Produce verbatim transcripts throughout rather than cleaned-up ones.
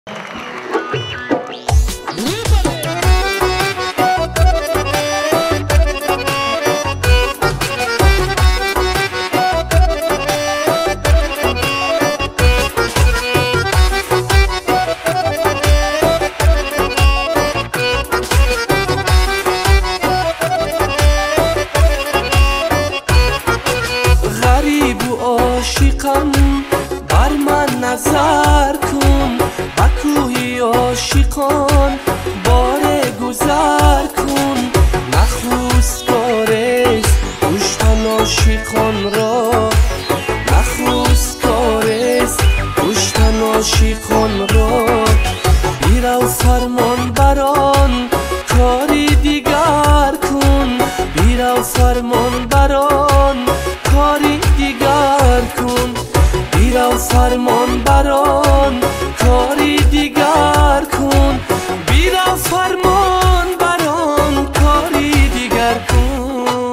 غریب و عاشقم بر من نظر کن، با کوهی عاشقان بار گذر کن. نخست کارست کشتن عاشقان را، نخست کارست کشتن عاشقان را. بیرو فرمان بران کاری دیگر کن، بیرو فرمان بران کاری دیگر کن، بیرو فرمان بران کاری دیگر کن، بیرو فرمان بران کاری دیگر کن.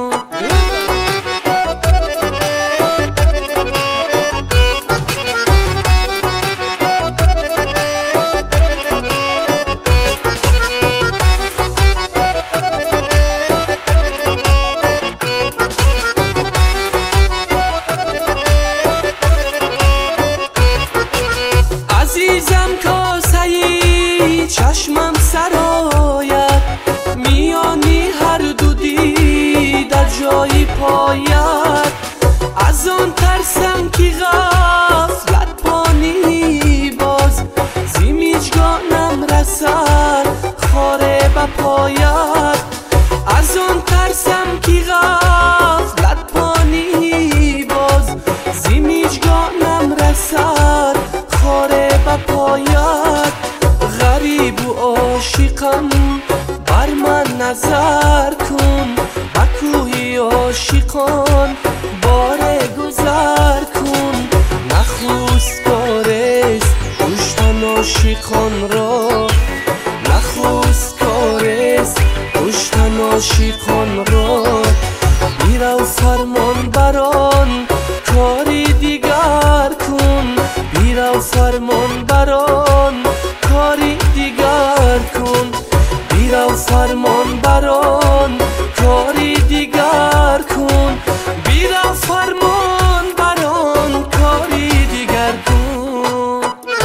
عزیزم کاسه‌ای چشمم سرایت، میانی هر دو دیده جای پایت. از آن ترسم که غفلت پانی باز، زیمیجگانم رسد خاره به پایت. از آن ترسم که غفلت پانی باز، زیمیجگانم رسد خاره به پایت. غریب و عاشقم بر من نظر کن، با کوهی عاشقان بار گذر کن. نخست کارست کشتن عاشقان را، نخست کارست کشتن عاشقان را. بیرو فرمان بران کاری دیگر کن، بیرو فرمان بران کاری دیگر کن، بیرو فرمان بران کاری دیگر کن، بیرو فرمان بران کاری دیگر کن.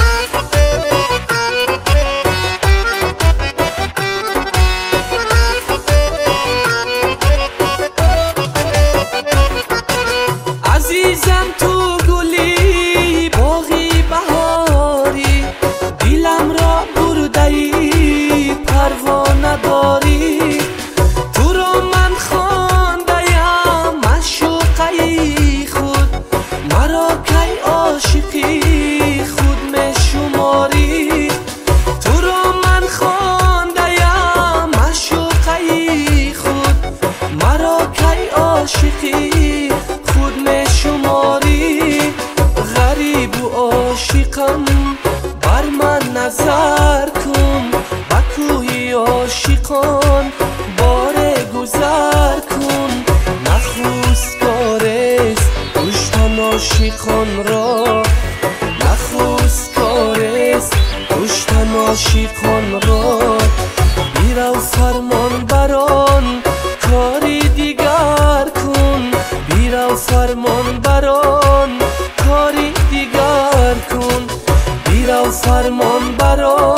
عزیزم تو گلی باغی بهاری، دلم را برده‌ای پروانه داری. تو را من خوانده‌ام معشوقه خود، مرا کی عاشقی خود می شماری. تو را من خوانده‌ام معشوقه خود، مرا کی عاشقی خود می شماری. غریب و عاشقم بر من نظر کن، با کوهی عاشقان بار گذر کن. نخست کارست کشتن عاشقان را، نخست کارست کشتن عاشقان را. بیرو فرمان بران کاری دیگر کن، بیرو فرمان بران کاری دیگر کن، بیرو فرمان بران